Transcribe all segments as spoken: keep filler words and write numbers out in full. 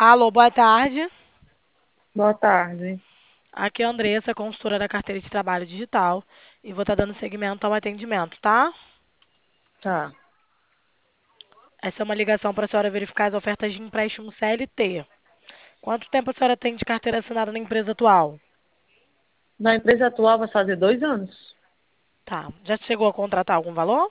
Alô, boa tarde. Boa tarde. Aqui é a Andressa, consultora da carteira de trabalho digital, e vou estar dando seguimento ao atendimento, tá? Tá. Essa é uma ligação para a senhora verificar as ofertas de empréstimo C L T. Quanto tempo a senhora tem de carteira assinada na empresa atual? Na empresa atual vai fazer dois anos. Tá. Já chegou a contratar algum valor?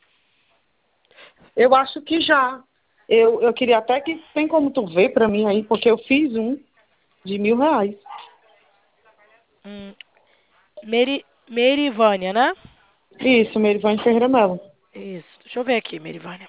Eu acho que já. Eu, eu queria até que tem como tu ver pra mim aí, porque eu fiz um de mil reais. Hum, Meri, Merivânia, né? Isso, Merivane Ferreira Melo. Isso. Deixa eu ver aqui, Merivânia.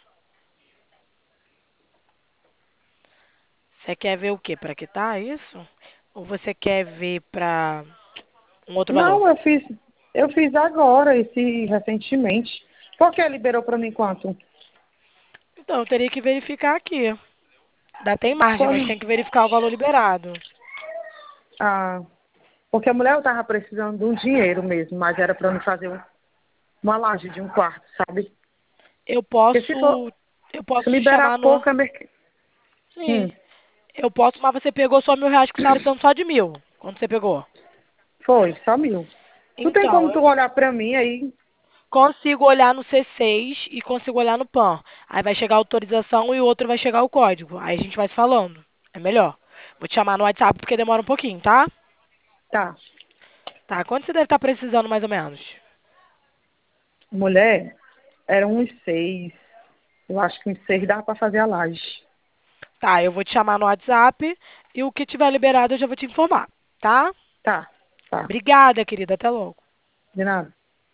Você quer ver o quê? Para quitar isso? Ou você quer ver para um outro valor? Não, eu fiz, eu fiz agora, esse recentemente. Por que liberou pra mim quanto? Então, eu teria que verificar aqui. Ainda tem margem, mas Como? tem que verificar o valor liberado. Ah, porque a mulher eu tava precisando de um dinheiro mesmo, mas era pra me fazer um- uma laje de um quarto, sabe? Eu Porque se for, posso, eu se posso te liberar chamar no. pouco, é merc... Sim, hum, eu posso, mas você pegou só mil reais que você estava precisando só de mil. Quando você pegou? foi, só mil. Tu tem Então, como tu eu olhar pra mim aí? consigo olhar no C seis e consigo olhar no P A N. Aí vai chegar a autorização e o outro vai chegar o código. Aí a gente vai se falando. É melhor. Vou te chamar no WhatsApp porque demora um pouquinho, tá? Tá. Tá, quanto você deve estar precisando mais ou menos? Mulher, eram uns seis. Eu acho que uns seis dava pra fazer a laje. Tá, eu vou te chamar no WhatsApp e o que tiver liberado eu já vou te informar, tá? Tá, tá. Obrigada, querida. Até logo. De nada.